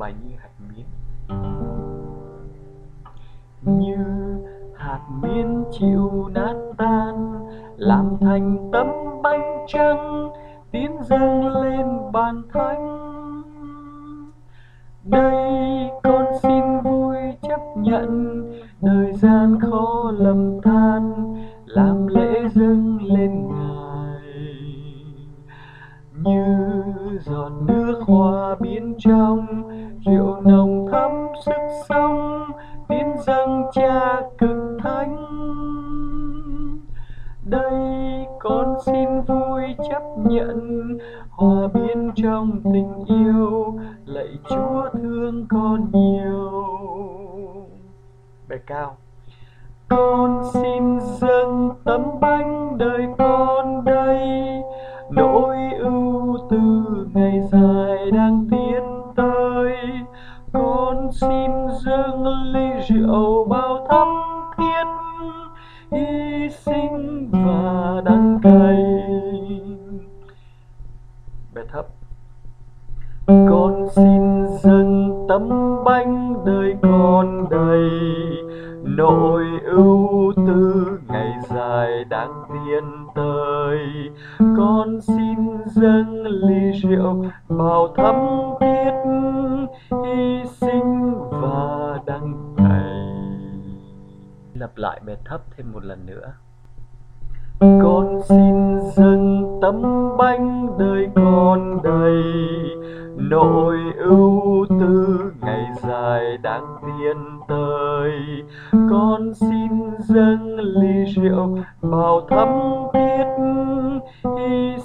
Bài Như hạt miến. Như hạt miến chịu nát tan, làm thành tấm bánh trắng, tiến dâng lên bàn thánh. Đây con xin vui chấp nhận, đời gian khó lầm than, làm lễ dâng lên Ngài. Như giọt nước hoa biến trong, rượu nồng thấm sức sống, tiến dâng Cha cực thánh. Đây con xin vui chấp nhận, hòa biến trong tình yêu, lạy Chúa thương con nhiều. Bài cao. Con xin dâng tấm bánh đời con đây, nỗi ưu tư ngày dài đang tiến tới. Con xin dâng ly rượu bao thắm thiết, hy sinh và đắng cay. Bài thấp. Con xin dâng tấm bánh đời con đây, nỗi ưu tư ngày dài đang tiến tới. Con xin dâng ly rượu bao thắm thiết, hy sinh và đắng cay. Lặp lại bài thấp thêm một lần nữa. Con xin dâng tấm bánh đời con đây, nỗi ưu tư ngày dài đang tiến tới. Con xin dâng ly rượu bao thắm thiết, hy